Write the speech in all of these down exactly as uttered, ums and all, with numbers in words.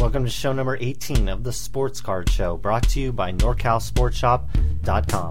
Welcome to show number eighteen of the Sports Card Show, brought to you by NorCal Sports Shop dot com.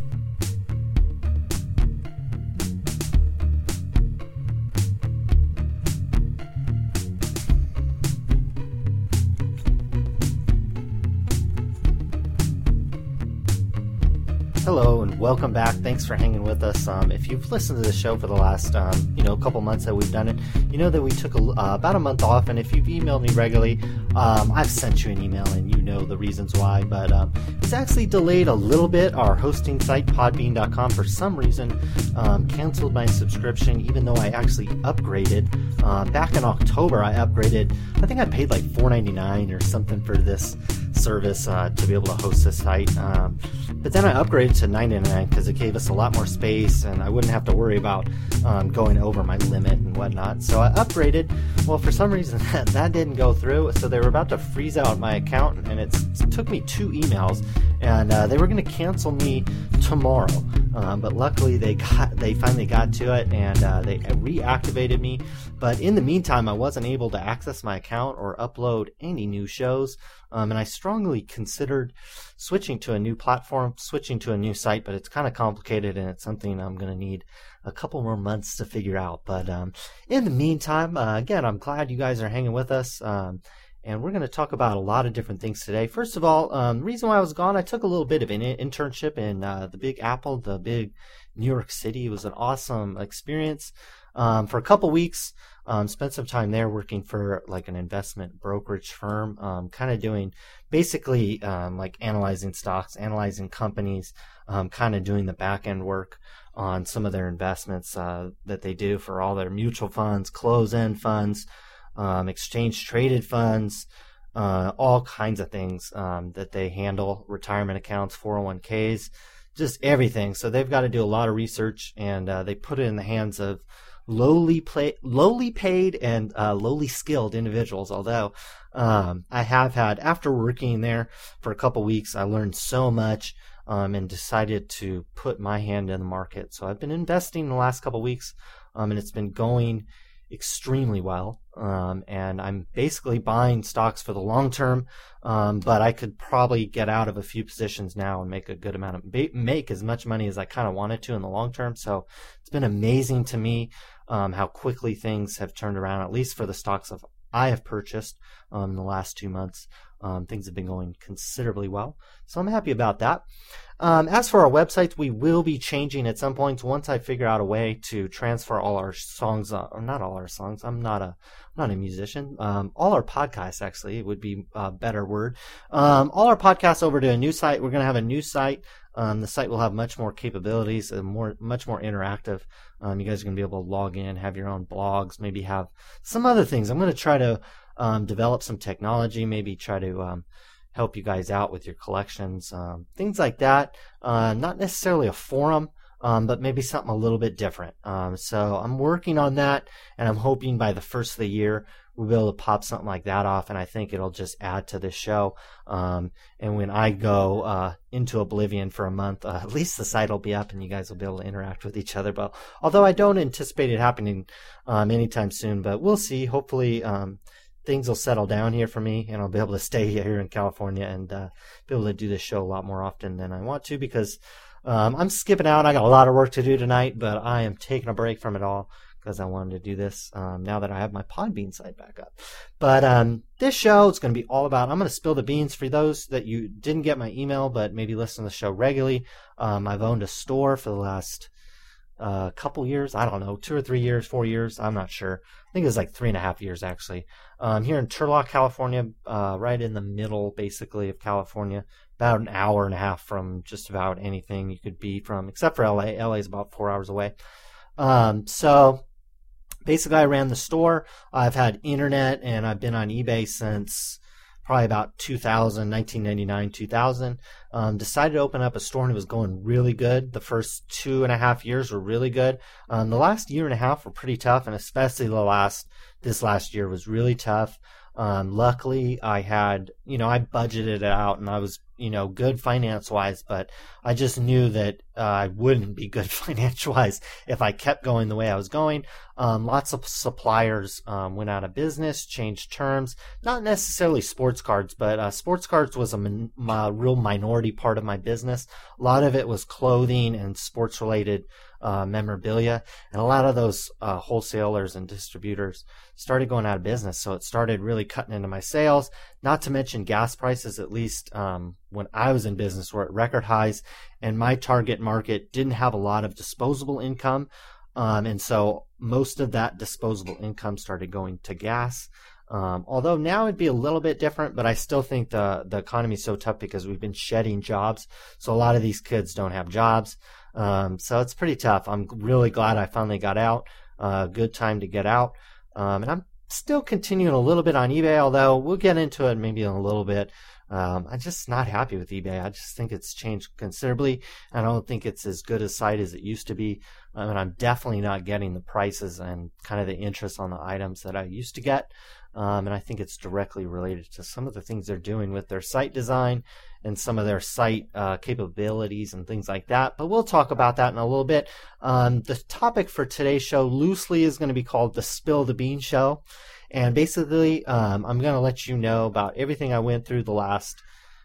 Hello and welcome back. Thanks for hanging with us. Um, if you've listened to the show for the last, um, you know, couple months that we've done it, you know that we took a, uh, about a month off. And if you've emailed me regularly, um, I've sent you an email and you know the reasons why. But um, it's actually delayed a little bit. Our hosting site, podbean dot com, for some reason um, canceled my subscription, even though I actually upgraded. Uh, back in October, I upgraded. I think I paid like four ninety-nine or something for this service uh, to be able to host the site. Um, but then I upgraded to nine ninety-nine because it gave us a lot more space and I wouldn't have to worry about um, going over my limit and whatnot. So I upgraded. Well, for some reason that, that didn't go through. So they were about to freeze out my account, and it's, it took me two emails, and uh, they were going to cancel me tomorrow. Um, but luckily they got they finally got to it, and uh, they reactivated me. But in the meantime, I wasn't able to access my account or upload any new shows. Um, and I strongly considered switching to a new platform, switching to a new site, but it's kind of complicated and it's something I'm going to need a couple more months to figure out. But um, in the meantime, uh, again, I'm glad you guys are hanging with us. Um, and we're going to talk about a lot of different things today. First of all, um, the reason why I was gone, I took a little bit of an internship in uh, the Big Apple, the big New York City. It was an awesome experience um, for a couple weeks. Um, spent some time there working for like an investment brokerage firm, um, kind of doing basically um, like analyzing stocks, analyzing companies, um, kind of doing the back end work on some of their investments uh, that they do for all their mutual funds, close-end funds, um, exchange traded funds, uh, all kinds of things um, that they handle, retirement accounts, four oh one k's, just everything. So they've got to do a lot of research, and uh, they put it in the hands of lowly play, lowly paid and uh, lowly skilled individuals. Although um, I have had, after working there for a couple weeks, I learned so much um, and decided to put my hand in the market. So I've been investing in the last couple weeks, um, and it's been going extremely well. Um, and I'm basically buying stocks for the long term, um, but I could probably get out of a few positions now and make a good amount of make as much money as I kind of wanted to in the long term. So it's been amazing to me um, how quickly things have turned around, at least for the stocks of I have purchased um, in the last two months. Um, things have been going considerably well, so I'm happy about that. Um, as for our websites, we will be changing at some point once I figure out a way to transfer all our songs, uh, or not all our songs. I'm not a, I'm not a musician. Um, all our podcasts, actually, would be a better word. Um, all our podcasts over to a new site. We're going to have a new site. Um, the site will have much more capabilities and more, much more interactive. Um, you guys are going to be able to log in, have your own blogs, maybe have some other things. I'm going to try to um, develop some technology, maybe try to um, help you guys out with your collections, um, things like that. Uh, not necessarily a forum, um, but maybe something a little bit different. Um, so I'm working on that, and I'm hoping by the first of the year we'll be able to pop something like that off, and I think it'll just add to this show. Um, and when I go uh, into oblivion for a month, uh, at least the site will be up and you guys will be able to interact with each other. But although I don't anticipate it happening um, anytime soon, but we'll see. Hopefully um, things will settle down here for me, and I'll be able to stay here in California and uh, be able to do this show a lot more often than I want to, because um, I'm skipping out. I got a lot of work to do tonight, but I am taking a break from it all, because I wanted to do this um, now that I have my Podbean site back up. But um, this show is going to be all about, I'm going to spill the beans for those that you didn't get my email but maybe listen to the show regularly. Um, I've owned a store for the last uh, couple years. I don't know, two or three years, four years. I'm not sure. I think it was like three and a half years, actually. Um, here in Turlock, California, uh, right in the middle, basically, of California. About an hour and a half from just about anything you could be from, except for L A. L A is about four hours away. Um, so... Basically, I ran the store. I've had internet, and I've been on eBay since probably about two thousand, nineteen ninety-nine, two thousand. Um, decided to open up a store, and it was going really good. The first two and a half years were really good. Um, the last year and a half were pretty tough, and especially the last this last year was really tough. Um, luckily, I had, you know, I budgeted it out and I was, you know, good finance-wise, but I just knew that uh, I wouldn't be good finance-wise if I kept going the way I was going. Um, lots of suppliers um, went out of business, changed terms, not necessarily sports cards, but uh, sports cards was a, min- a real minority part of my business. A lot of it was clothing and sports-related uh, memorabilia, and a lot of those uh, wholesalers and distributors started going out of business, so it started really cutting into my sales. Not to mention gas prices, at least um, when I was in business, were at record highs, and my target market didn't have a lot of disposable income, um, and so most of that disposable income started going to gas. Um, although now it'd be a little bit different, but I still think the the economy is so tough because we've been shedding jobs, so a lot of these kids don't have jobs. Um, so it's pretty tough. I'm really glad I finally got out. Uh, good time to get out. Um, and I'm still continuing a little bit on eBay, although we'll get into it maybe in a little bit. Um, I'm just not happy with eBay. I just think it's changed considerably. I don't think it's as good a site as it used to be. Um, and I'm definitely not getting the prices and kind of the interest on the items that I used to get. Um, and I think it's directly related to some of the things they're doing with their site design and some of their site uh, capabilities and things like that. But we'll talk about that in a little bit. Um, the topic for today's show loosely is going to be called the Spill the Bean Show. And basically, um, I'm going to let you know about everything I went through the last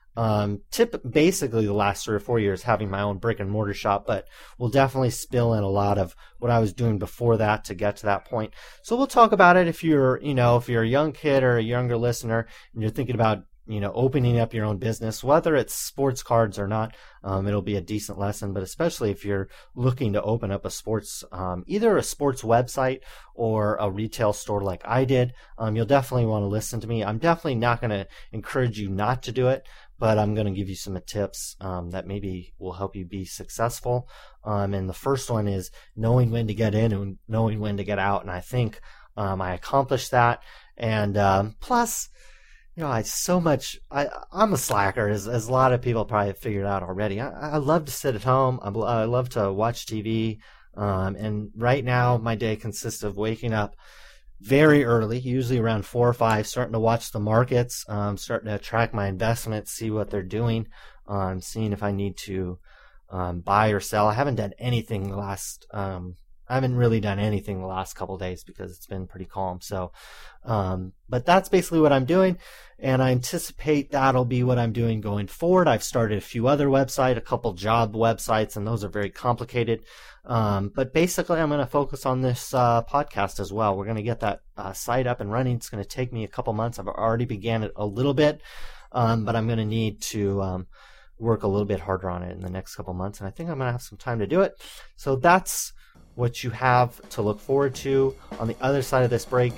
Um, tip basically the last three or four years having my own brick and mortar shop, but we'll definitely spill in a lot of what I was doing before that to get to that point. So we'll talk about it if you're, you know, if you're a young kid or a younger listener and you're thinking about, you know, opening up your own business, whether it's sports cards or not, um, it'll be a decent lesson, but especially if you're looking to open up a sports, um, either a sports website or a retail store like I did, um, you'll definitely want to listen to me. I'm definitely not going to encourage you not to do it, but I'm going to give you some tips um, that maybe will help you be successful. Um, and the first one is knowing when to get in and knowing when to get out. And I think um, I accomplished that. And um, plus, you know, I so much, I, I'm a slacker, as, as a lot of people probably have figured out already. I, I love to sit at home. I, I love to watch T V. Um, and right now, my day consists of waking up very early, usually around four or five, starting to watch the markets, um, starting to track my investments, see what they're doing, um, seeing if I need to um, buy or sell. I haven't done anything the last, um, I haven't really done anything the last couple of days because it's been pretty calm. So, um, but that's basically what I'm doing, and I anticipate that'll be what I'm doing going forward. I've started a few other websites, a couple job websites, and those are very complicated. Um, but basically, I'm going to focus on this uh, podcast as well. We're going to get that uh, site up and running. It's going to take me a couple months. I've already began it a little bit, um, but I'm going to need to um, work a little bit harder on it in the next couple months, and I think I'm going to have some time to do it. So that's what you have to look forward to on the other side of this break.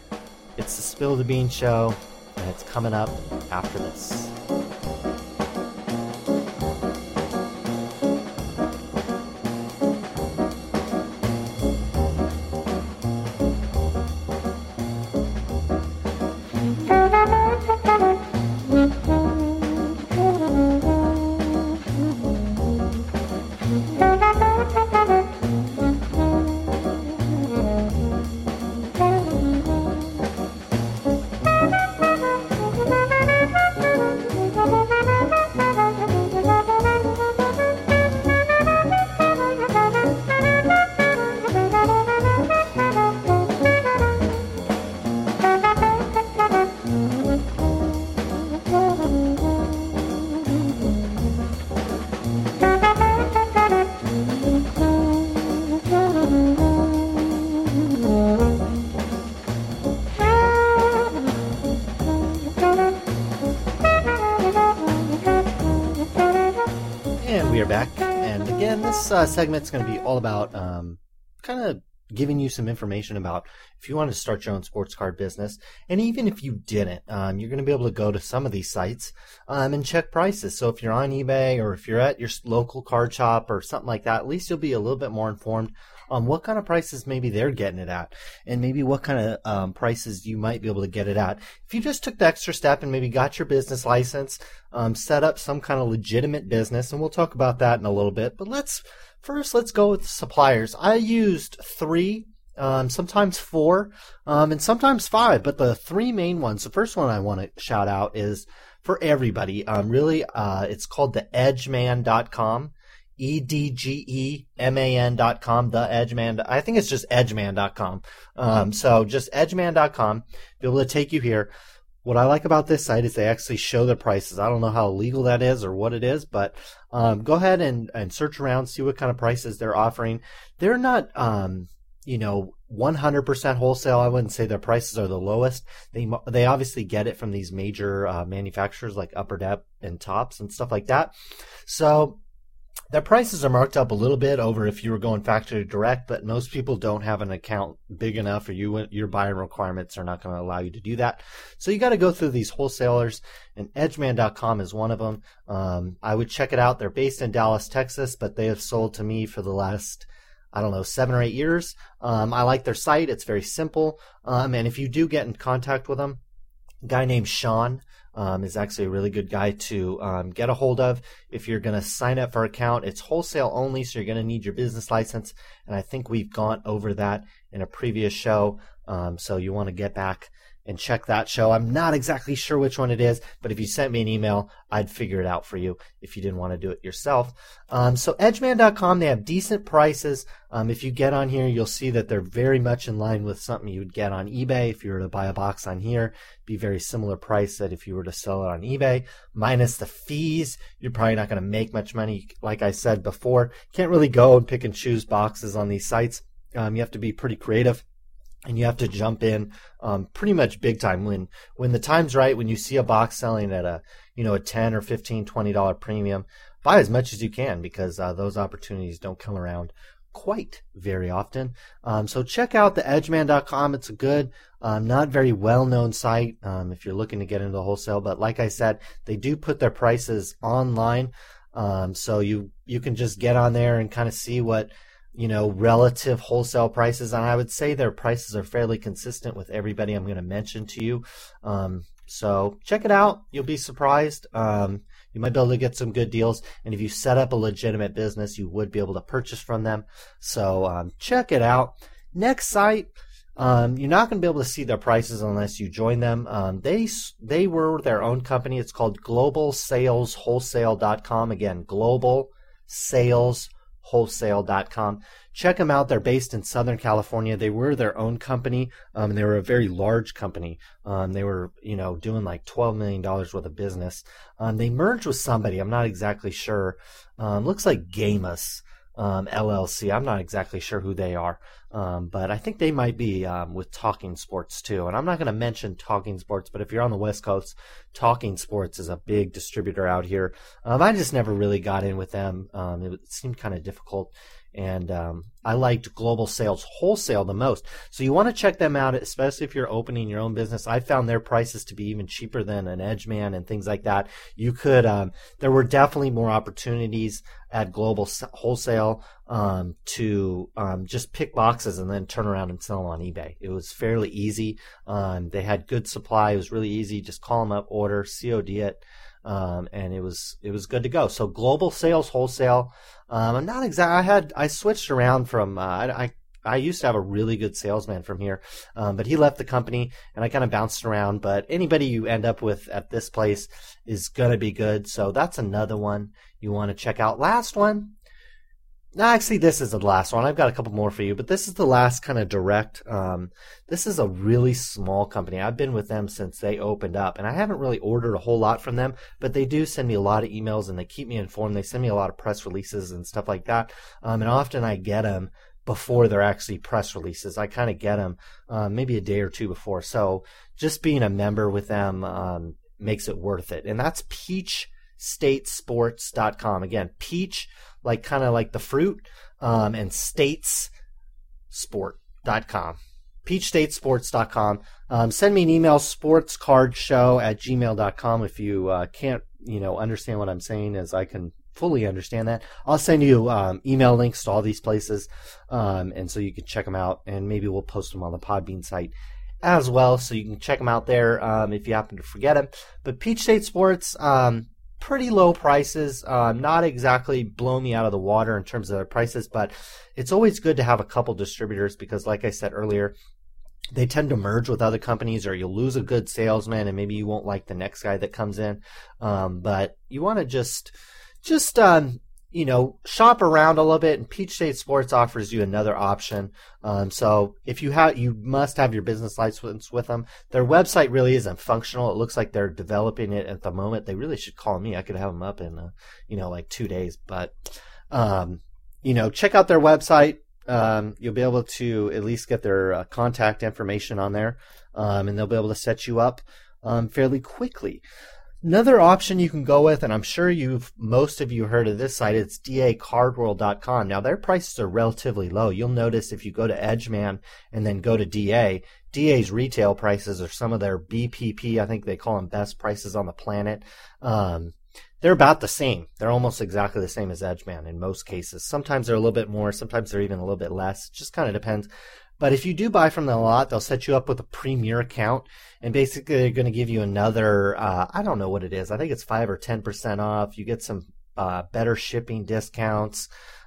It's the Spill the Bean Show, and it's coming up after this. This uh, segment's going to be all about um, kind of giving you some information about if you want to start your own sports card business. And even if you didn't, um, you're going to be able to go to some of these sites um, and check prices. So if you're on eBay or if you're at your local card shop or something like that, at least you'll be a little bit more informed on what kind of prices maybe they're getting it at, and maybe what kind of um, prices you might be able to get it at. If you just took the extra step and maybe got your business license, um, set up some kind of legitimate business, and we'll talk about that in a little bit. But let's first let's go with suppliers. I used three um, sometimes four, um, and sometimes five. But the three main ones, the first one I want to shout out is for everybody. Um, really, uh, it's called the edgeman dot com. E D G E M A N dot com, the Edgeman. I think it's just edgeman dot com. Um, so just edgeman dot com, be able to take you here. What I like about this site is they actually show the prices. I don't know how legal that is or what it is, but um, go ahead and, and search around, see what kind of prices they're offering. They're not, um, you know, one hundred percent wholesale. I wouldn't say their prices are the lowest. They they obviously get it from these major uh, manufacturers like Upper Deck and Tops and stuff like that. So their prices are marked up a little bit over if you were going factory direct, but most people don't have an account big enough, or you your buying requirements are not going to allow you to do that. So you got to go through these wholesalers, and edgeman dot com is one of them. Um, I would check it out. They're based in Dallas, Texas, but they have sold to me for the last, I don't know, seven or eight years. Um, I like their site. It's very simple. Um, and if you do get in contact with them, a guy named Sean Um, is actually a really good guy to um, get a hold of. If you're going to sign up for an account, it's wholesale only, so you're going to need your business license. And I think we've gone over that in a previous show. Um, so you want to get back and check that show. I'm not exactly sure which one it is, but if you sent me an email, I'd figure it out for you if you didn't want to do it yourself. Um, so edgeman dot com, they have decent prices. Um, if you get on here, you'll see that they're very much in line with something you would get on eBay. If you were to buy a box on here, be very similar price that if you were to sell it on eBay, minus the fees. You're probably not going to make much money. Like I said before, can't really go and pick and choose boxes on these sites. Um, you have to be pretty creative. And you have to jump in um, pretty much big time when when the time's right. When you see a box selling at a you know a ten or fifteen, twenty dollar premium, buy as much as you can, because uh, those opportunities don't come around quite very often. Um, so check out the edgeman dot com. It's a good, um, not very well known site um, if you're looking to get into the wholesale. But like I said, they do put their prices online, um, so you you can just get on there and kind of see what, you know, relative wholesale prices. And I would say their prices are fairly consistent with everybody I'm going to mention to you. Um, so check it out. You'll be surprised. Um, you might be able to get some good deals. And if you set up a legitimate business, you would be able to purchase from them. So um, check it out. Next site, um, you're not going to be able to see their prices unless you join them. Um, they they were their own company. It's called global sales wholesale dot com. Again, global sales wholesale dot com. Check them out. They're based in Southern California. They were their own company, um, and they were a very large company. Um, they were, you know, doing like twelve million dollars worth of business. Um, they merged with somebody. I'm not exactly sure. Um, looks like Gamus um, L L C. I'm not exactly sure who they are, um, but I think they might be um, with Talking Sports too. And I'm not going to mention Talking Sports, but if you're on the West Coast, Talking Sports is a big distributor out here. Um, I just never really got in with them. Um, it seemed kind of difficult. And um, I liked Global Sales Wholesale the most. So you want to check them out, especially if you're opening your own business. I found their prices to be even cheaper than an Edgeman and things like that. You could, um, there were definitely more opportunities at Global Wholesale um, to um, just pick boxes and then turn around and sell them on eBay. It was fairly easy. Um, they had good supply. It was really easy. Just call them up, order, C O D it. Um, and it was it was good to go. So Global Sales Wholesale. Um, I'm not exact. I had I switched around from. Uh, I, I I used to have a really good salesman from here, um, but he left the company, and I kind of bounced around. But anybody you end up with at this place is gonna be good. So that's another one you want to check out. Last one. No, actually, this is the last one. I've got a couple more for you, but this is the last kind of direct. Um, this is a really small company. I've been with them since they opened up, and I haven't really ordered a whole lot from them, but they do send me a lot of emails, and they keep me informed. They send me a lot of press releases and stuff like that, um, and often I get them before they're actually press releases. I kind of get them uh, maybe a day or two before. So just being a member with them um, makes it worth it, and that's peach state sports dot com. Again, peach, like kind of like the fruit, um, and states sport dot com. peach state sports dot com. Um, send me an email, sportscardshow at gmail dot com. If you uh, can't, you know, understand what I'm saying, as I can fully understand that, I'll send you um, email links to all these places, um, and so you can check them out, and maybe we'll post them on the Podbean site as well, so you can check them out there um, if you happen to forget them. But Peach State Sports, um, pretty low prices, uh, not exactly blow me out of the water in terms of their prices, but it's always good to have a couple distributors because, like I said earlier, they tend to merge with other companies, or you'll lose a good salesman and maybe you won't like the next guy that comes in. Um, but you want to just, just, um, you know, shop around a little bit, and Peach State Sports offers you another option. Um, so if you have, you must have your business license with them. Their website really isn't functional. It looks like they're developing it at the moment. They really should call me. I could have them up in, uh, you know, like two days. But, um, you know, check out their website. Um, you'll be able to at least get their uh, contact information on there, um, and they'll be able to set you up um, fairly quickly. Another option you can go with, and I'm sure you've most of you heard of this site, it's D A card world dot com. Now, their prices are relatively low. You'll notice if you go to Edgeman and then go to D A, D A's retail prices are some of their B P P, I think they call them best prices on the planet. Um, they're about the same. They're almost exactly the same as Edgeman in most cases. Sometimes they're a little bit more. Sometimes they're even a little bit less. It just kind of depends. But if you do buy from them a lot, they'll set you up with a premier account, and basically they're going to give you another, uh, I don't know what it is. I think it's five or ten percent off. You get some uh, better shipping discounts.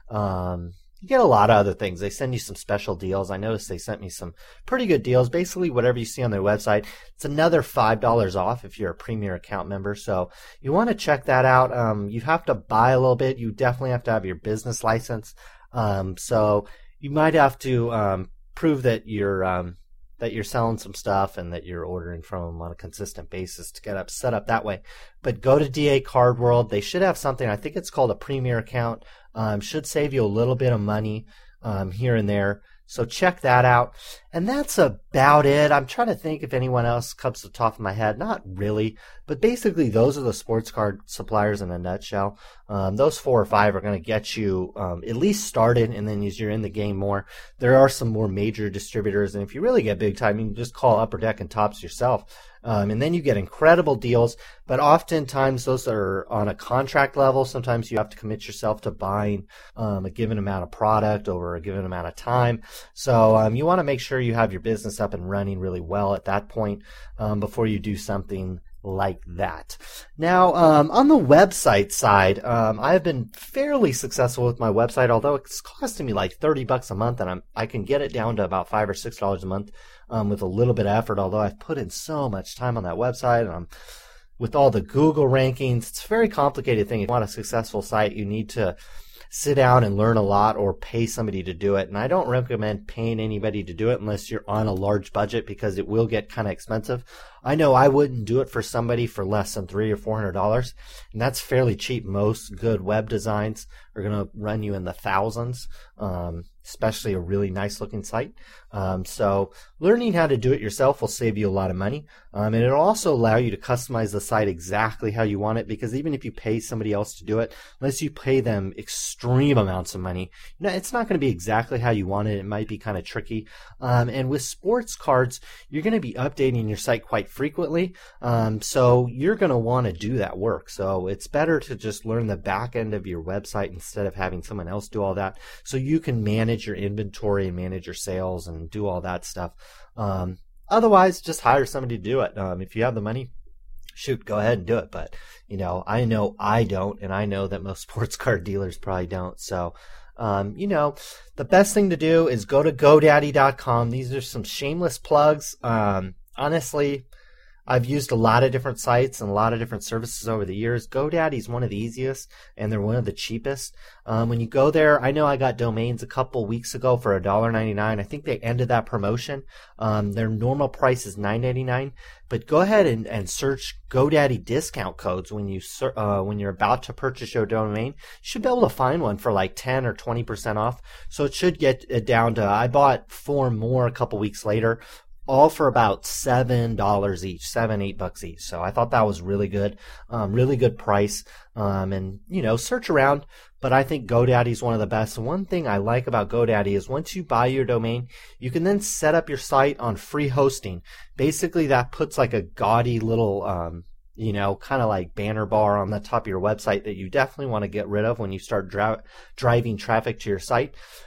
Um, you get a lot of other things. They send you some special deals. I noticed they sent me some pretty good deals. Basically, whatever you see on their website, it's another five dollars off if you're a premier account member. So you want to check that out. Um, you have to buy a little bit. You definitely have to have your business license. Um, so you might have to um, prove that you're um, that you're selling some stuff and that you're ordering from them on a consistent basis to get up set up that way. But go to D A Card World. They should have something. I think it's called a Premier account. Um, should save you a little bit of money um, here and there. So check that out. And that's about it. I'm trying to think if anyone else comes to the top of my head. Not really. But basically, those are the sports card suppliers in a nutshell. Um, those four or five are going to get you um, at least started, and then as you're in the game more, there are some more major distributors. And if you really get big time, you can just call Upper Deck and Tops yourself. Um, and then you get incredible deals, but oftentimes those are on a contract level. Sometimes you have to commit yourself to buying um, a given amount of product over a given amount of time. So um, you want to make sure you have your business up and running really well at that point um, before you do something like that. Now, um, on the website side, um, I have been fairly successful with my website, although it's costing me like thirty bucks a month, and I'm, I can get it down to about five or six dollars a month um, with a little bit of effort, although I've put in so much time on that website, and I'm with all the Google rankings. It's a very complicated thing. If you want a successful site, you need to sit down and learn a lot or pay somebody to do it. And I don't recommend paying anybody to do it unless you're on a large budget, because it will get kind of expensive. I know I wouldn't do it for somebody for less than three or four hundred dollars, and that's fairly cheap. Most good web designs are going to run you in the thousands, um, especially a really nice looking site. Um, so learning how to do it yourself will save you a lot of money, um, and it'll also allow you to customize the site exactly how you want it. Because even if you pay somebody else to do it, unless you pay them extreme amounts of money, you know, it's not going to be exactly how you want it. It might be kind of tricky. Um, and with sports cards, you're going to be updating your site quite frequently, um, so you're going to want to do that work. So it's better to just learn the back end of your website instead of having someone else do all that, so you can manage your inventory and manage your sales and do all that stuff. Um, otherwise, just hire somebody to do it. Um, if you have the money, shoot, go ahead and do it. But, you know, I know I don't, and I know that most sports card dealers probably don't. So, um, you know, the best thing to do is go to GoDaddy dot com. These are some shameless plugs. Um, honestly, I've used a lot of different sites and a lot of different services over the years. GoDaddy is one of the easiest, and they're one of the cheapest. Um, when you go there, I know I got domains a couple weeks ago for one dollar ninety-nine. I think they ended that promotion. Um, their normal price is nine ninety-nine, but go ahead and, and search GoDaddy discount codes when you uh, when you're about to purchase your domain. You should be able to find one for like ten or twenty percent off. So it should get it down to, I bought four more a couple weeks later, all for about seven dollars each, seven, eight bucks each. So I thought that was really good, um, really good price. Um, and, you know, search around, but I think GoDaddy is one of the best. And one thing I like about GoDaddy is once you buy your domain, you can then set up your site on free hosting. Basically, that puts like a gaudy little, um, you know, kind of like banner bar on the top of your website that you definitely want to get rid of when you start dra- driving traffic to your site.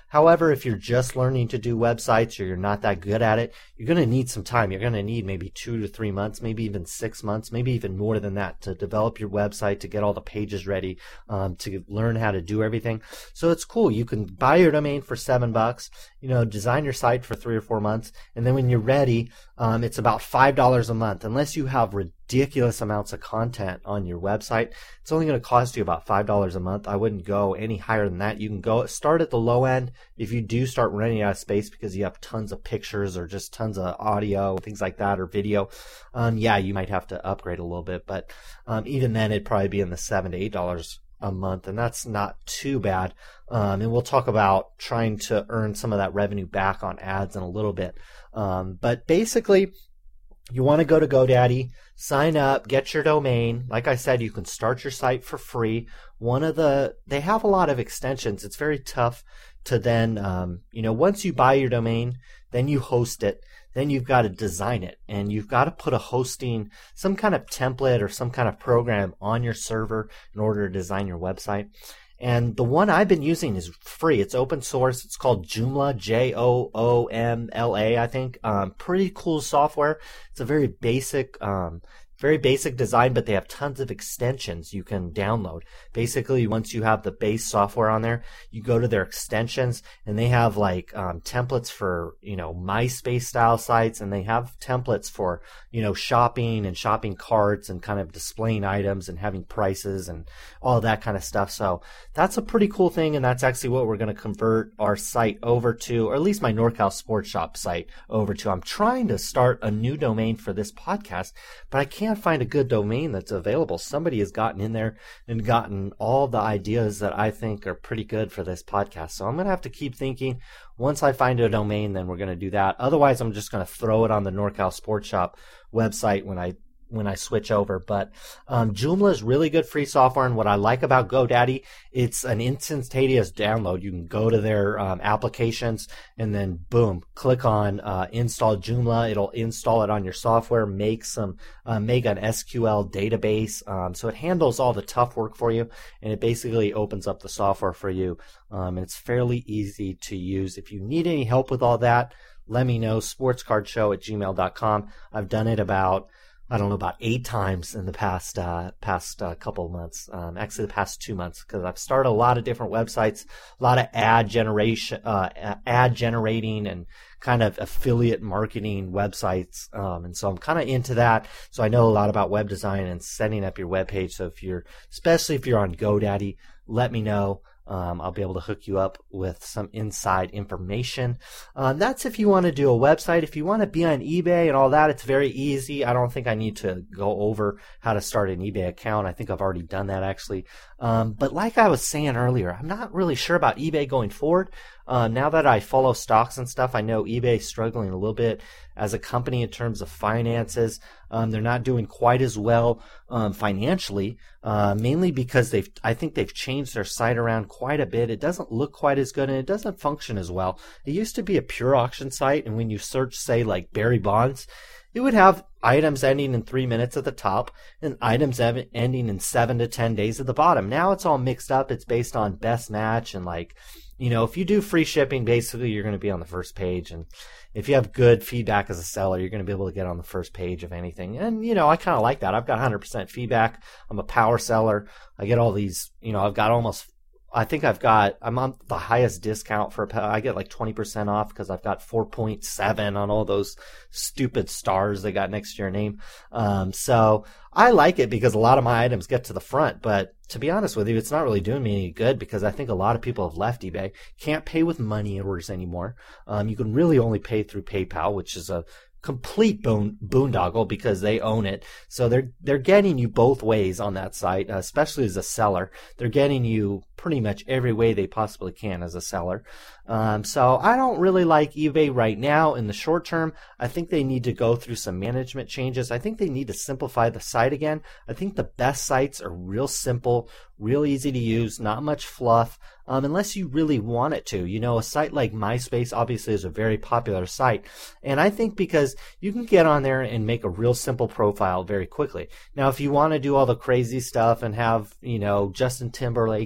However, if you're just learning to do websites or you're not that good at it, you're going to need some time. You're going to need maybe two to three months, maybe even six months, maybe even more than that to develop your website, to get all the pages ready, um, to learn how to do everything. So it's cool. You can buy your domain for seven bucks, you know, design your site for three or four months. And then when you're ready, um, it's about five dollars a month. Unless you have ridiculous amounts of content on your website, it's only going to cost you about five dollars a month. I wouldn't go any higher than that. You can go start at the low end. If you do start running out of space because you have tons of pictures or just tons of audio, things like that, or video, um, yeah, you might have to upgrade a little bit. But um, even then, it'd probably be in the seven to eight dollars a month, and that's not too bad. Um, and we'll talk about trying to earn some of that revenue back on ads in a little bit. Um, but basically, you want to go to GoDaddy, sign up, get your domain. Like I said, you can start your site for free. One of the, they have a lot of extensions. It's very tough to then, um, you know, once you buy your domain, then you host it. Then you've got to design it, and you've got to put a hosting, some kind of template or some kind of program on your server in order to design your website. And the one I've been using is free. It's open source. It's called Joomla, J O O M L A, I think. Um, pretty cool software. It's a very basic, um, very basic design, but they have tons of extensions you can download. Basically, once you have the base software on there, you go to their extensions, and they have like um, templates for, you know, MySpace style sites, and they have templates for, you know, shopping and shopping carts and kind of displaying items and having prices and all that kind of stuff. So that's a pretty cool thing, and that's actually what we're going to convert our site over to, or at least my NorCal Sports Shop site over to. I'm trying to start a new domain for this podcast, but I can't find a good domain that's available. Somebody has gotten in there and gotten all the ideas that I think are pretty good for this podcast. So I'm going to have to keep thinking. Once I find a domain, then we're going to do that. Otherwise, I'm just going to throw it on the NorCal Sports Shop website when I when I switch over. But um, Joomla is really good free software, and what I like about GoDaddy, it's an instantaneous download. You can go to their um, applications and then boom, click on uh, install Joomla. It'll install it on your software, make some uh, make an S Q L database. Um, so it handles all the tough work for you, and it basically opens up the software for you. Um, and it's fairly easy to use. If you need any help with all that, let me know. sportscardshow at gmail dot com. I've done it about I don't know, about eight times in the past uh, past uh, couple of months. Um, actually, the past two months, because I've started a lot of different websites, a lot of ad generation, uh, ad generating, and kind of affiliate marketing websites. Um, and so I'm kind of into that. So I know a lot about web design and setting up your web page. So if you're, especially if you're on GoDaddy, let me know. Um, I'll be able to hook you up with some inside information. Um, that's if you want to do a website. If you want to be on eBay and all that, it's very easy. I don't think I need to go over how to start an eBay account. I think I've already done that actually. Um, but like I was saying earlier, I'm not really sure about eBay going forward. Uh, now that I follow stocks and stuff, I know eBay is struggling a little bit as a company in terms of finances. Um, they're not doing quite as well um, financially, uh, mainly because they've. I think they've changed their site around quite a bit. It doesn't look quite as good, and it doesn't function as well. It used to be a pure auction site, and when you search, say, like Barry Bonds, it would have items ending in three minutes at the top and items ev- ending in seven to ten days at the bottom. Now it's all mixed up. It's based on best match and like, you know, if you do free shipping, basically you're going to be on the first page. And if you have good feedback as a seller, you're going to be able to get on the first page of anything. And, you know, I kind of like that. I've got one hundred percent feedback. I'm a power seller. I get all these, you know, I've got almost, I think I've got, I'm on the highest discount for, I get like twenty percent off because I've got four point seven on all those stupid stars they got next to your name. Um, so I like it because a lot of my items get to the front, but to be honest with you, it's not really doing me any good because I think a lot of people have left eBay. Can't pay with money orders anymore. Um, you can really only pay through PayPal, which is a complete boon, boondoggle because they own it. So they're they're getting you both ways on that site, uh, especially as a seller. They're getting you pretty much every way they possibly can as a seller. Um, so I don't really like eBay right now in the short term. I think they need to go through some management changes. I think they need to simplify the site again. I think the best sites are real simple, real easy to use, not much fluff, um, unless you really want it to. You know, a site like MySpace obviously is a very popular site. And I think because you can get on there and make a real simple profile very quickly. Now, if you want to do all the crazy stuff and have, you know, Justin Timberlake as your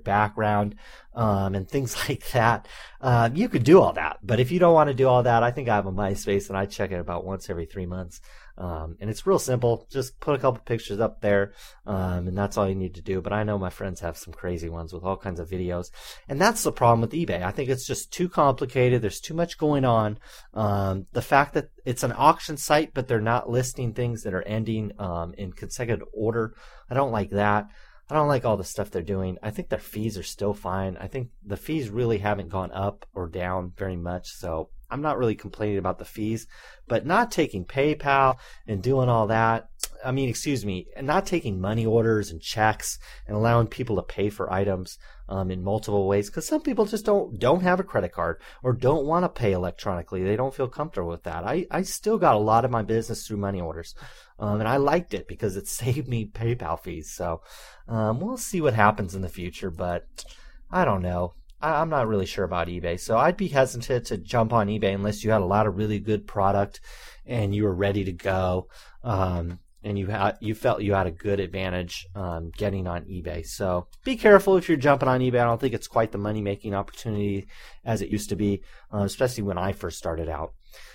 background, um, and things like that. Um, you could do all that. But if you don't want to do all that, I think I have a MySpace and I check it about once every three months. Um, and it's real simple. Just put a couple pictures up there, um, and that's all you need to do. But I know my friends have some crazy ones with all kinds of videos. And that's the problem with eBay. I think it's just too complicated. There's too much going on. Um, the fact that it's an auction site, but they're not listing things that are ending um, in consecutive order, I don't like that. I don't like all the stuff they're doing. I think their fees are still fine. I think the fees really haven't gone up or down very much, so I'm not really complaining about the fees. But not taking PayPal and doing all that, I mean, excuse me, and not taking money orders and checks and allowing people to pay for items um, in multiple ways, because some people just don't don't have a credit card or don't want to pay electronically. They don't feel comfortable with that. I, I still got a lot of my business through money orders, um, and I liked it because it saved me PayPal fees. So um, we'll see what happens in the future, but I don't know. I, I'm not really sure about eBay, so I'd be hesitant to jump on eBay unless you had a lot of really good product and you were ready to go. Um, and you had you felt you had a good advantage um, getting on eBay. So be careful if you're jumping on eBay. I don't think it's quite the money-making opportunity as it used to be, uh, especially when I first started out.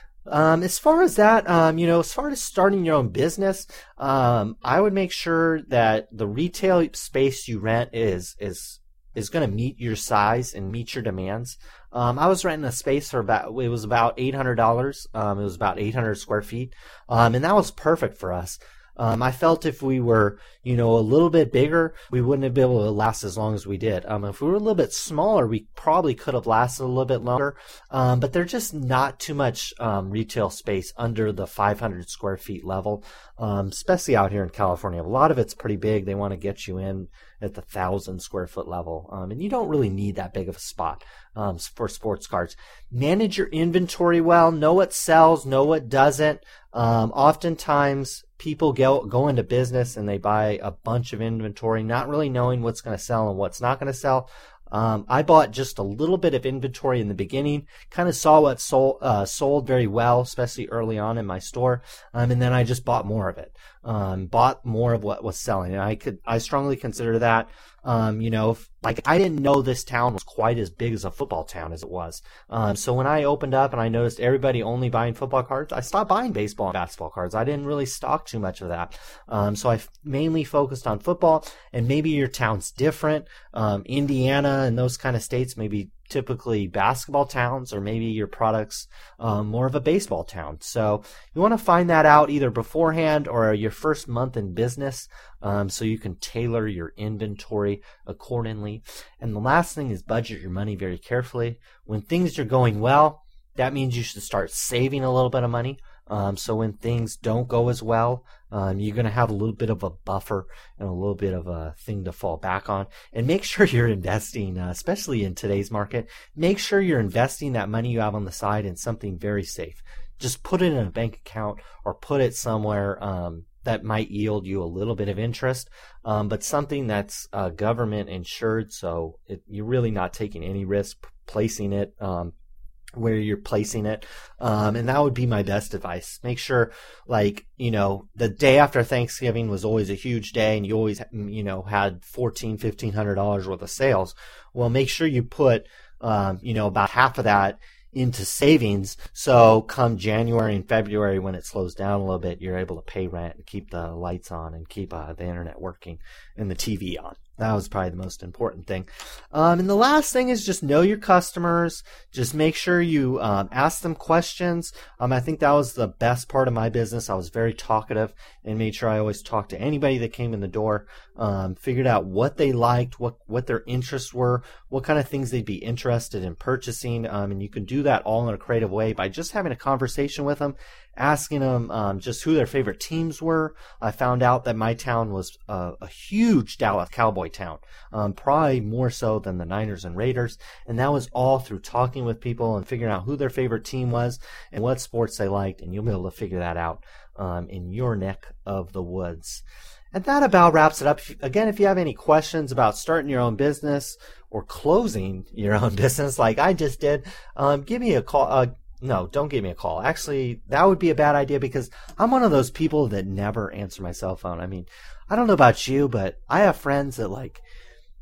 Um, as far as that, um, you know, as far as starting your own business, um, I would make sure that the retail space you rent is is is going to meet your size and meet your demands. Um, I was renting a space for about, it was about eight hundred dollars. Um, it was about eight hundred square feet. Um, and that was perfect for us. Um, I felt if we were, you know, a little bit bigger, we wouldn't have been able to last as long as we did. Um, if we were a little bit smaller, we probably could have lasted a little bit longer. Um, but there's just not too much um, retail space under the five hundred square feet level, um, especially out here in California. A lot of it's pretty big. They want to get you in at the thousand square foot level, um, and you don't really need that big of a spot um, for sports cards. Manage your inventory well. Know what sells. Know what doesn't. Um, oftentimes, people go go into business and they buy a bunch of inventory, not really knowing what's going to sell and what's not going to sell. Um, I bought just a little bit of inventory in the beginning, kind of saw what sold, uh, sold very well, especially early on in my store, um, and then I just bought more of it. Um, bought more of what was selling, and I could, I strongly consider that. Um, you know, if, like I didn't know this town was quite as big as a football town as it was. Um, so when I opened up and I noticed everybody only buying football cards, I stopped buying baseball and basketball cards. I didn't really stock too much of that. Um, so I f- mainly focused on football, and maybe your town's different. Um, Indiana and those kind of states, maybe typically basketball towns, or maybe your product's um, more of a baseball town. So you want to find that out either beforehand or your first month in business, um, so you can tailor your inventory accordingly. And the last thing is budget your money very carefully. When things are going well, that means you should start saving a little bit of money. Um, so when things don't go as well, um, you're going to have a little bit of a buffer and a little bit of a thing to fall back on. And make sure you're investing, uh, especially in today's market, make sure you're investing that money you have on the side in something very safe. Just put it in a bank account or put it somewhere um, that might yield you a little bit of interest, um, but something that's uh, government insured, so it, you're really not taking any risk placing it um, where you're placing it. Um, and that would be my best advice. Make sure, like, you know, the day after Thanksgiving was always a huge day and you always, you know, had fourteen, fifteen hundred dollars worth of sales. Well, make sure you put, um, you know, about half of that into savings. So come January and February, when it slows down a little bit, you're able to pay rent and keep the lights on and keep uh, the internet working and the T V on. That was probably the most important thing. Um, and the last thing is just know your customers. Just make sure you um, ask them questions. Um, I think that was the best part of my business. I was very talkative and made sure I always talked to anybody that came in the door. Um, figured out what they liked, what what their interests were, what kind of things they'd be interested in purchasing. Um, and you can do that all in a creative way by just having a conversation with them, asking them um, just who their favorite teams were. I found out that my town was uh, a huge Dallas Cowboy town, um, probably more so than the Niners and Raiders, and that was all through talking with people and figuring out who their favorite team was and what sports they liked, and you'll be able to figure that out um, in your neck of the woods. And that about wraps it up. Again, if you have any questions about starting your own business or closing your own business like I just did, um, give me a call. Uh, No, don't give me a call. Actually, that would be a bad idea because I'm one of those people that never answer my cell phone. I mean, I don't know about you, but I have friends that like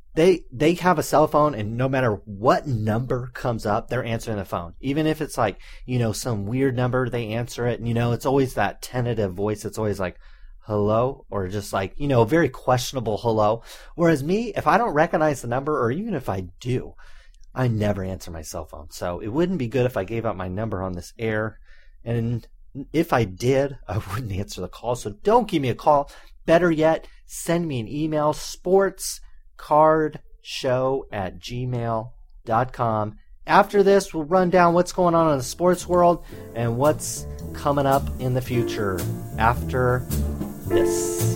they they have a cell phone, and no matter what number comes up, they're answering the phone. Even if it's like, you know, some weird number, they answer it. And, you know, it's always that tentative voice. It's always like, hello, or just like, you know, very questionable hello. Whereas me, if I don't recognize the number, or even if I do, I never answer my cell phone. So it wouldn't be good if I gave out my number on this air. And if I did, I wouldn't answer the call. So don't give me a call. Better yet, send me an email, sportscardshow at gmail dot com. After this, we'll run down what's going on in the sports world and what's coming up in the future after this.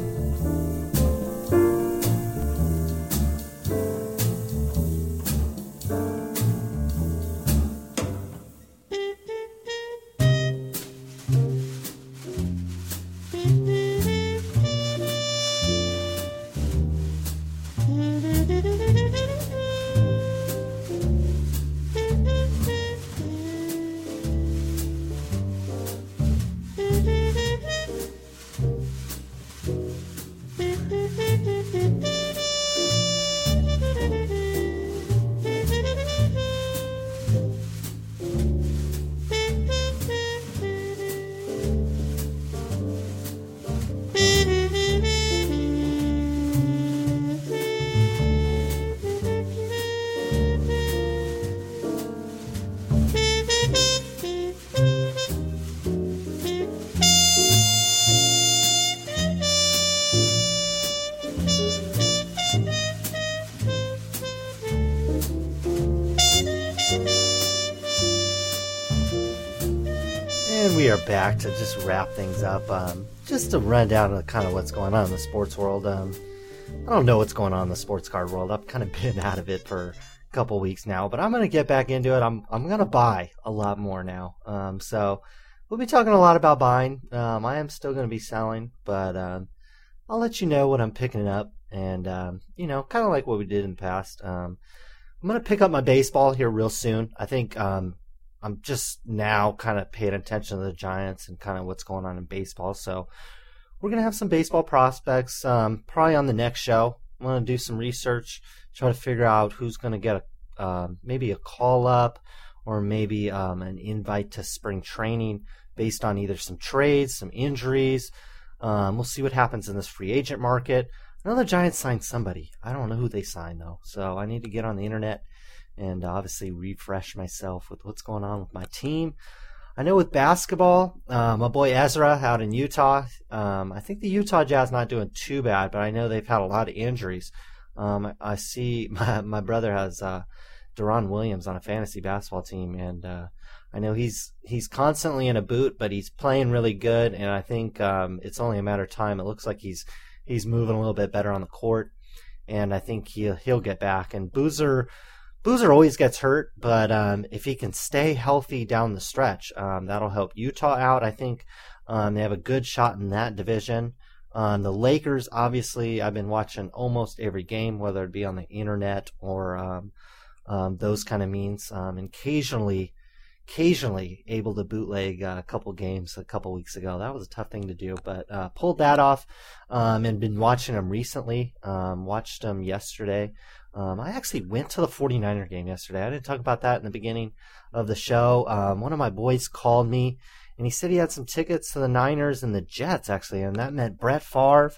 And we are back to just wrap things up. Um, just to run down to kind of what's going on in the sports world. Um, I don't know what's going on in the sports card world. I've kind of been out of it for a couple weeks now, but I'm going to get back into it. I'm I'm going to buy a lot more now. Um, so we'll be talking a lot about buying. Um, I am still going to be selling, but um, I'll let you know what I'm picking up. And, um, you know, kind of like what we did in the past. Um, I'm going to pick up my baseball here real soon. I think um, I'm just now kind of paying attention to the Giants and kind of what's going on in baseball. So we're going to have some baseball prospects um, probably on the next show. I'm going to do some research, try to figure out who's going to get a, uh, maybe a call up or maybe um, an invite to spring training based on either some trades, some injuries. Um, we'll see what happens in this free agent market. I know the Giants signed somebody. I don't know who they signed, though. So I need to get on the internet and obviously refresh myself with what's going on with my team. I know with basketball, uh, my boy Ezra out in Utah, um, I think the Utah Jazz not doing too bad, but I know they've had a lot of injuries. Um, I, I see my, my brother has uh, Deron Williams on a fantasy basketball team, and uh, I know he's he's constantly in a boot, but he's playing really good, and I think um, it's only a matter of time. It looks like he's he's moving a little bit better on the court, and I think he'll he'll get back. And Boozer. Boozer always gets hurt, but um, if he can stay healthy down the stretch, um, that'll help Utah out. I think um, they have a good shot in that division. Um, the Lakers, obviously, I've been watching almost every game, whether it be on the internet or um, um, those kind of means. Um, and occasionally, occasionally able to bootleg uh, a couple games a couple weeks ago. That was a tough thing to do, but uh, pulled that off um, and been watching them recently. Um, watched them yesterday. Um, I actually went to the 49er game yesterday. I didn't talk about that in the beginning of the show. Um, one of my boys called me, and he said he had some tickets to the Niners and the Jets, actually, and that meant Brett Favre.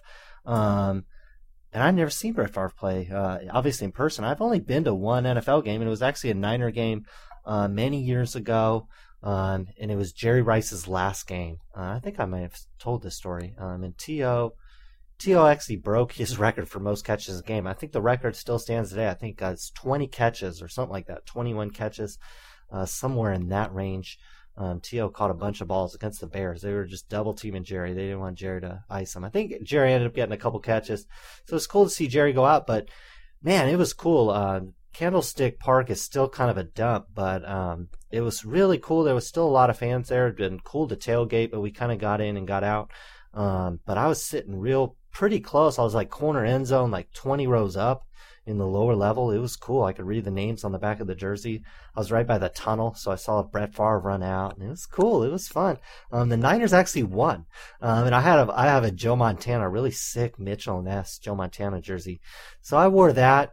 Um, and I've never seen Brett Favre play, uh, obviously in person. I've only been to one N F L game, and it was actually a Niner game uh, many years ago, um, and it was Jerry Rice's last game. Uh, I think I might have told this story. Um, and T O T O actually broke his record for most catches in a game. I think the record still stands today. I think uh, it's twenty catches or something like that, twenty-one catches, uh, somewhere in that range. Um, T O caught a bunch of balls against the Bears. They were just double teaming Jerry. They didn't want Jerry to ice him. I think Jerry ended up getting a couple catches. So it's cool to see Jerry go out, but man, it was cool. Uh, Candlestick Park is still kind of a dump, but um, it was really cool. There was still a lot of fans there. It'd been cool to tailgate, but we kind of got in and got out. Um, but I was sitting real pretty close. I was like corner end zone, like twenty rows up in the lower level. It was cool. I could read the names on the back of the jersey. I was right by the tunnel, so I saw Brett Favre run out, and it was cool. It was fun. Um, the Niners actually won, um, and I had a I have a Joe Montana, really sick Mitchell Ness Joe Montana jersey, so I wore that.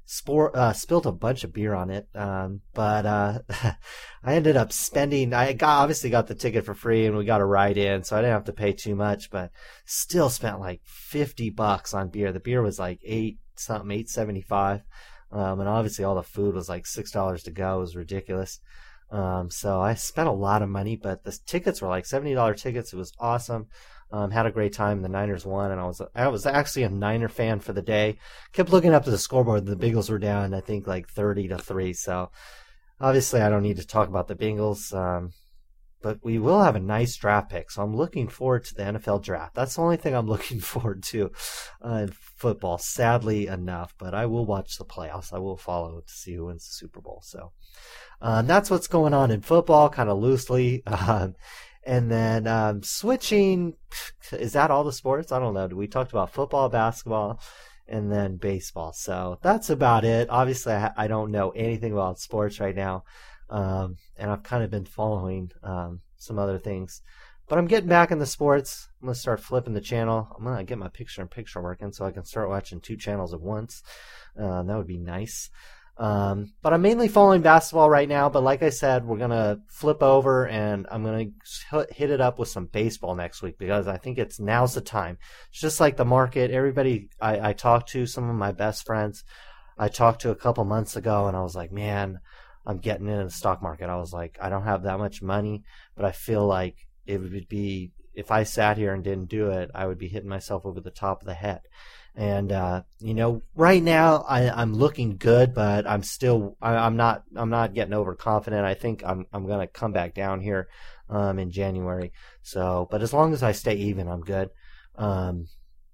sport, uh, spilled a bunch of beer on it. Um, but, uh, I ended up spending, I got, obviously got the ticket for free and we got a ride in, so I didn't have to pay too much, but still spent like fifty bucks on beer. The beer was like eight something, eight seventy-five. Um, and obviously all the food was like six dollars to go. It was ridiculous. Um, so I spent a lot of money, but the tickets were like seventy dollars tickets. It was awesome. Um, had a great time. The Niners won, and I was I was actually a Niner fan for the day. Kept looking up to the scoreboard. The Bengals were down, I think, like thirty to three. So obviously, I don't need to talk about the Bengals. Um, but we will have a nice draft pick. So I'm looking forward to the N F L draft. That's the only thing I'm looking forward to uh, in football, sadly enough. But I will watch the playoffs. I will follow to see who wins the Super Bowl. So um, that's what's going on in football, kind of loosely. Um, And then um, switching, is that all the sports? I don't know. We talked about football, basketball, and then baseball. So that's about it. Obviously, I, I don't know anything about sports right now, um, and I've kind of been following um, some other things. But I'm getting back into sports. I'm going to start flipping the channel. I'm going to get my picture-in-picture working so I can start watching two channels at once. Uh, that would be nice. Um, but I'm mainly following basketball right now, but like I said, we're going to flip over and I'm going to hit it up with some baseball next week because I think it's now's the time. It's just like the market. Everybody I, I talked to, some of my best friends, I talked to a couple months ago and I was like, man, I'm getting into the stock market. I was like, I don't have that much money, but I feel like it would be, if I sat here and didn't do it, I would be hitting myself over the top of the head. And, uh, you know, right now I, I'm looking good, but I'm still, I, I'm not, I'm not getting overconfident. I think I'm, I'm going to come back down here, um, in January. So, but as long as I stay even, I'm good. Um,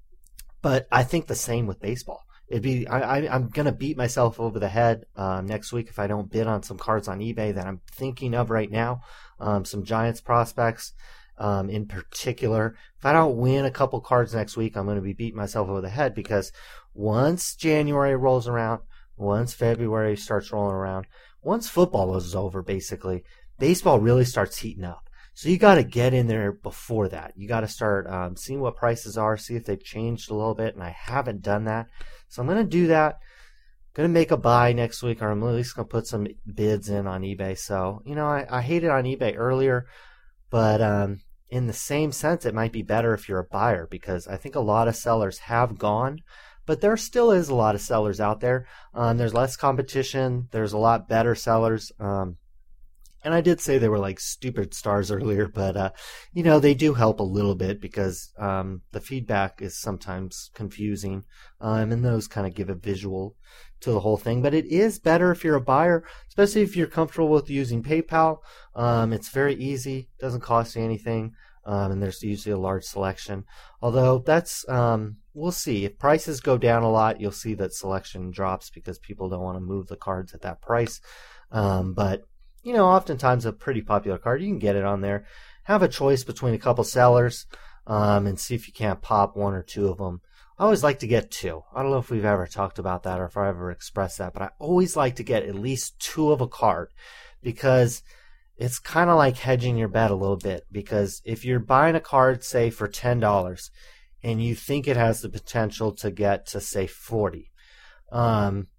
but I think the same with baseball. It'd be, I, I, I'm going to beat myself over the head, um, next week if I don't bid on some cards on eBay that I'm thinking of right now. Um, some Giants prospects. Um, in particular, if I don't win a couple cards next week, I'm going to be beating myself over the head because once January rolls around, once February starts rolling around, once football is over, basically, baseball really starts heating up. So you got to get in there before that. You got to start um, seeing what prices are, see if they've changed a little bit, and I haven't done that. So I'm going to do that. Going to make a buy next week, or I'm at least going to put some bids in on eBay. So, you know, I, I hated on eBay earlier, but um, in the same sense, it might be better if you're a buyer because I think a lot of sellers have gone, but there still is a lot of sellers out there. Um, there's less competition. There's a lot better sellers. Um, and I did say they were like stupid stars earlier, but, uh, you know, they do help a little bit because um, the feedback is sometimes confusing, um, and those kind of give a visual to the whole thing. But it is better if you're a buyer, especially if you're comfortable with using PayPal. Um, it's very easy, doesn't cost you anything, um, and there's usually a large selection. Although that's, um, we'll see. If prices go down a lot, you'll see that selection drops because people don't want to move the cards at that price. Um, but, you know, oftentimes a pretty popular card, you can get it on there. Have a choice between a couple sellers um, and see if you can't pop one or two of them. I always like to get two. I don't know if we've ever talked about that or if I ever expressed that, but I always like to get at least two of a card because it's kind of like hedging your bet a little bit. Because if you're buying a card, say, for ten dollars and you think it has the potential to get to, say, forty dollars, um,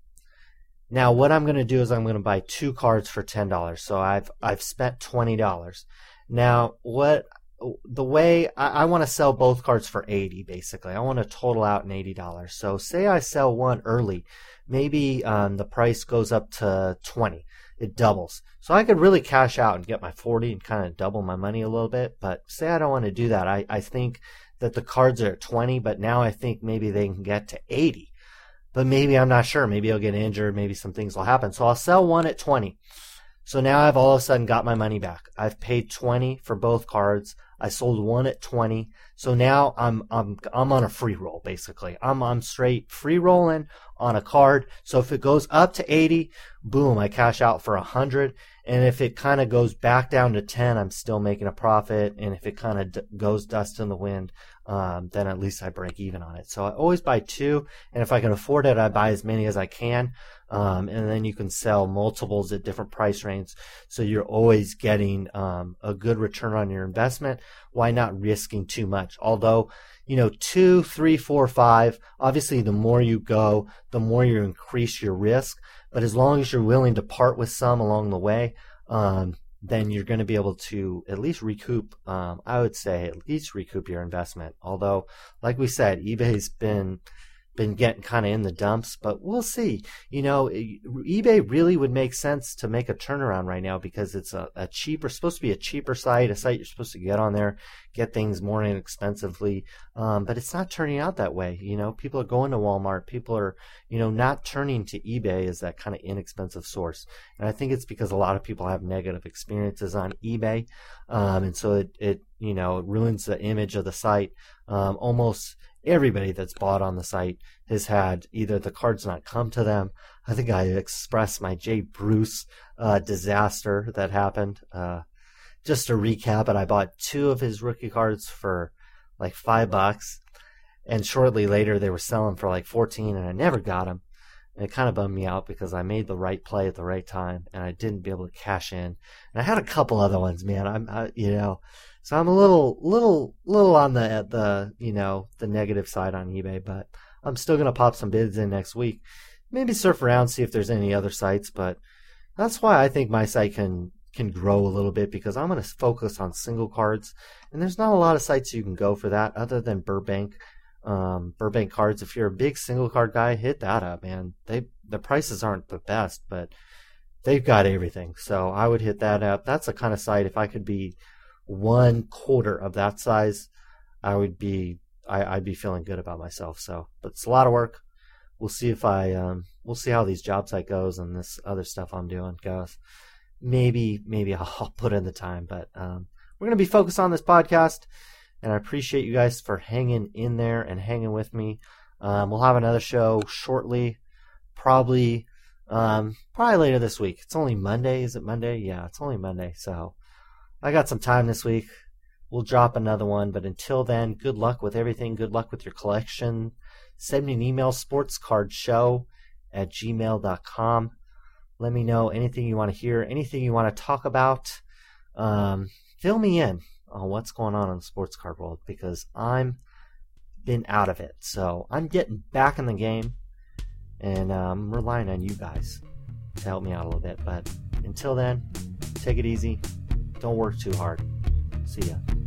now what I'm going to do is I'm going to buy two cards for ten dollars. So I've I've spent twenty dollars. Now, what the way I, I want to sell both cards for eighty dollars, basically. I want to total out in eighty dollars. So say I sell one early, maybe um, the price goes up to twenty. It doubles. So I could really cash out and get my forty and kind of double my money a little bit. But say I don't want to do that. I, I think that the cards are at twenty, but now I think maybe they can get to eighty. But maybe I'm not sure. Maybe I'll get injured. Maybe some things will happen. So I'll sell one at twenty. So now I've all of a sudden got my money back. I've paid twenty for both cards. I sold one at twenty. So now I'm I'm I'm on a free roll basically. I'm I'm straight free rolling on a card. So if it goes up to eighty, boom, I cash out for one hundred. And if it kind of goes back down to ten, I'm still making a profit. And if it kind of d- goes dust in the wind, um, then at least I break even on it. So I always buy two, and if I can afford it, I buy as many as I can. Um, and then you can sell multiples at different price ranges. So you're always getting um, a good return on your investment. Why not risking too much? Although, you know, two, three, four, five, obviously the more you go, the more you increase your risk. But as long as you're willing to part with some along the way, um, then you're going to be able to at least recoup, um, I would say at least recoup your investment. Although, like we said, eBay's been been getting kind of in the dumps, but we'll see. You know, eBay really would make sense to make a turnaround right now because it's a, a cheaper, supposed to be a cheaper site, a site you're supposed to get on there, get things more inexpensively. Um, but it's not turning out that way. You know, people are going to Walmart. People are, you know, not turning to eBay as that kind of inexpensive source. And I think it's because a lot of people have negative experiences on eBay. Um, and so it, it, you know, it ruins the image of the site. Um, almost everybody that's bought on the site has had either the cards not come to them. I think I expressed my Jay Bruce uh, disaster that happened. Uh, just to recap it, I bought two of his rookie cards for like five bucks, and shortly later they were selling for like fourteen, and I never got them. And it kind of bummed me out because I made the right play at the right time, and I didn't be able to cash in. And I had a couple other ones, man. I'm, I, you know. So I'm a little, little, little on the, the, you know, the negative side on eBay, but I'm still going to pop some bids in next week. Maybe surf around, see if there's any other sites, but that's why I think my site can, can grow a little bit because I'm going to focus on single cards. And there's not a lot of sites you can go for that other than Burbank, um, Burbank Cards. If you're a big single card guy, hit that up, man. They, the prices aren't the best, but they've got everything. So I would hit that up. That's the kind of site, if I could be one quarter of that size, I would be I, I'd be feeling good about myself. So, but it's a lot of work. We'll see if I um we'll see how these job site goes and this other stuff I'm doing goes. Maybe maybe I'll put in the time, but um we're gonna be focused on this podcast, and I appreciate you guys for hanging in there and hanging with me. Um, we'll have another show shortly, probably um probably later this week. It's only Monday. Is it Monday? Yeah, it's only Monday. So I got some time this week. We'll drop another one, but until then, good luck with everything. Good luck with your collection. Send me an email, sportscardshow at gmail dot com. Let me know anything you want to hear, anything you want to talk about. Um, fill me in on what's going on in the sports card world because I'm been out of it. So I'm getting back in the game, and I'm relying on you guys to help me out a little bit. But until then, take it easy. Don't work too hard. See ya.